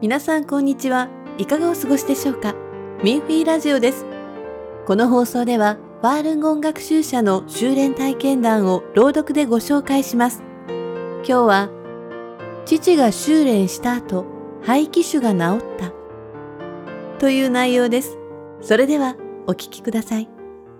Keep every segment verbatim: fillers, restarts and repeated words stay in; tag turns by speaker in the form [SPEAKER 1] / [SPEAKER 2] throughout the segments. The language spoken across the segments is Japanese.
[SPEAKER 1] 皆さんこんにちは。いかがお過ごしでしょうか。ミンフィーラジオです。この放送ではファールンゴン学習者の修練体験談を朗読でご紹介します。今日は父が修練した後、肺気腫が治ったという内容です。それではお聞きください。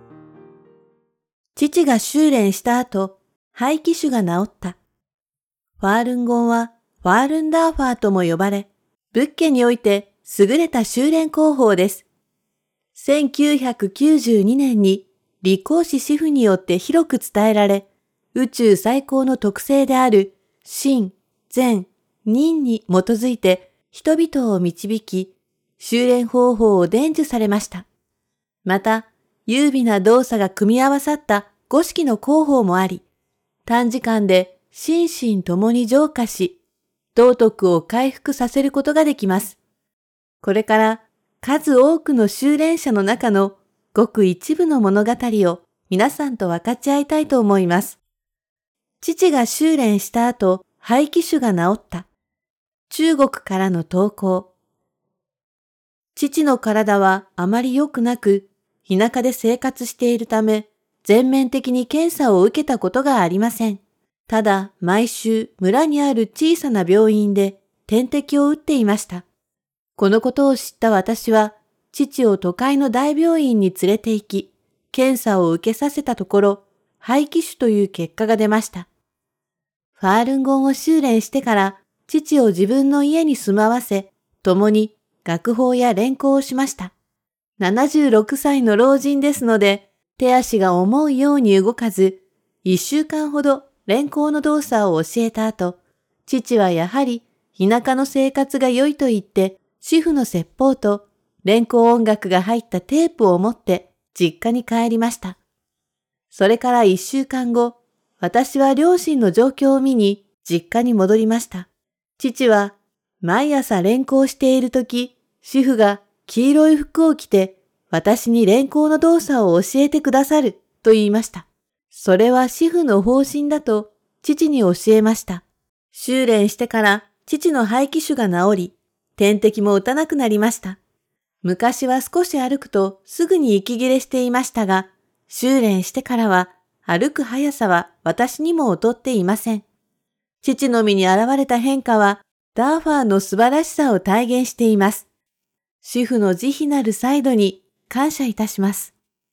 [SPEAKER 1] 父が修練した後、肺気腫が治った。ファールンゴンはファールンダーファーとも呼ばれ、仏家において優れた修練工法です。せんきゅうひゃくきゅうじゅうにねんに李光師師父によって広く伝えられ、宇宙最高の特性である真、善、忍に基づいて人々を導き、修練方法を伝授されました。また、優美な動作が組み合わさった五式の工法もあり、短時間で心身ともに浄化し、道徳を回復させることができます。これから数多くの修練者の中のごく一部の物語を皆さんと分かち合いたいと思います。父が修練した後、肺気腫が治った。中国からの投稿。父の体はあまり良くなく、田舎で生活しているため、全面的に検査を受けたことがありません。ただ、毎週村にある小さな病院で点滴を打っていました。このことを知った私は、父を都会の大病院に連れて行き、検査を受けさせたところ、肺気腫という結果が出ました。ファールンゴンを修練してから、父を自分の家に住まわせ、共に学法や練功をしました。ななじゅうろくさいの老人ですので、手足が思うように動かず、いっしゅうかんほど練功の動作を教えた後、父はやはり田舎の生活が良いと言って、師父の説法と練功音楽が入ったテープを持って実家に帰りました。それからいっしゅうかんご、私は両親の状況を見に実家に戻りました。父は毎朝練功しているとき、師父が黄色い服を着て私に練功の動作を教えてくださると言いました。それは師父の方針だと父に教えました。修練してから父の肺気腫が治り、点滴も打たなくなりました。昔は少し歩くとすぐに息切れしていましたが、修練してからは歩く速さは私にも劣っていません。父の身に現れた変化はダーファーの素晴らしさを体現しています。主婦の慈悲なるサイドに感謝いたします。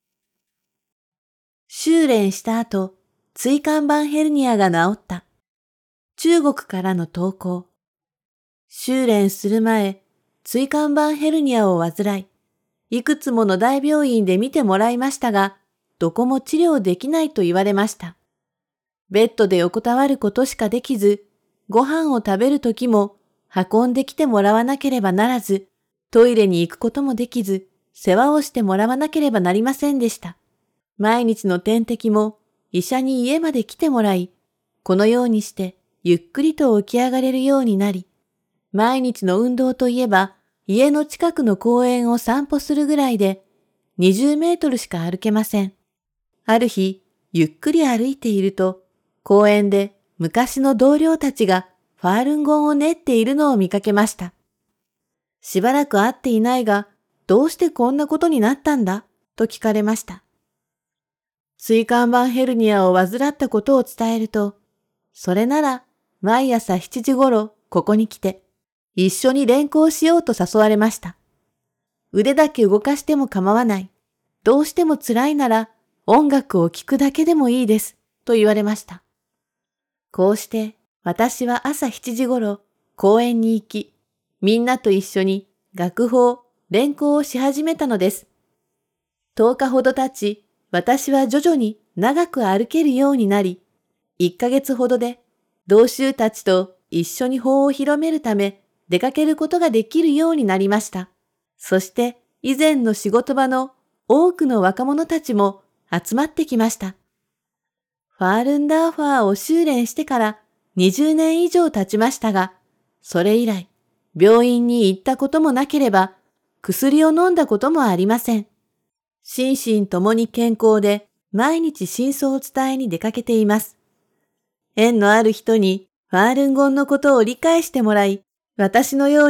[SPEAKER 1] 修練した後、椎間板ヘルニアが治った。中国からの投稿。修練する前、椎間板ヘルニアを患い、いくつもの大病院で見てもらいましたが、どこも治療できないと言われました。ベッドで横たわることしかできず、ご飯を食べるときも運んできてもらわなければならず、トイレに行くこともできず、世話をしてもらわなければなりませんでした。毎日の点滴も医者に家まで来てもらい、このようにしてゆっくりと起き上がれるようになり、毎日の運動といえば家の近くの公園を散歩するぐらいでにじゅうメートルしか歩けません。ある日、ゆっくり歩いていると、公園で昔の同僚たちがファールンゴンを練っているのを見かけました。しばらく会っていないが、どうしてこんなことになったんだと聞かれました。椎間板ヘルニアを患ったことを伝えると、それなら毎朝しちじごろここに来て一緒に練功しようと誘われました。腕だけ動かしても構わない。どうしても辛いなら音楽を聴くだけでもいいですと言われました。こうして私は朝しちじごろ公園に行き、みんなと一緒に学法、練功をし始めたのです。とおかほど経ち、私は徐々に長く歩けるようになり、いっかげつほどで同衆たちと一緒に法を広めるため出かけることができるようになりました。そして以前の仕事場の多くの若者たちも集まってきました。ファールンダーファーを修練してからにじゅうねん以上経ちましたが、それ以来病院に行ったこともなければ薬を飲んだこともありません。心身ともに健康で毎日真相を伝えに出かけています。縁のある人にファールンゴンのことを理解してもらい、私のように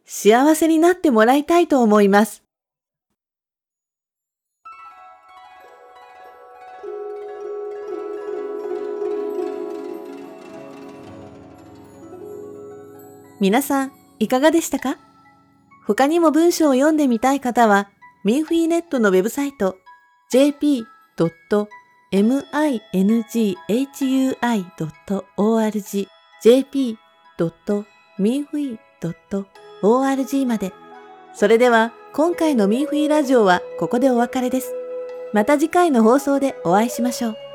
[SPEAKER 1] 幸せになってもらいたいと思います。皆さん、いかがでしたか？他にも文章を読んでみたい方は、ミンフィーネットのウェブサイト ジェーピードットミンフィードットオーアールジー ジェーピードットミンフィードットオーアールジー まで。それでは、今回のミンフィーラジオはここでお別れです。また次回の放送でお会いしましょう。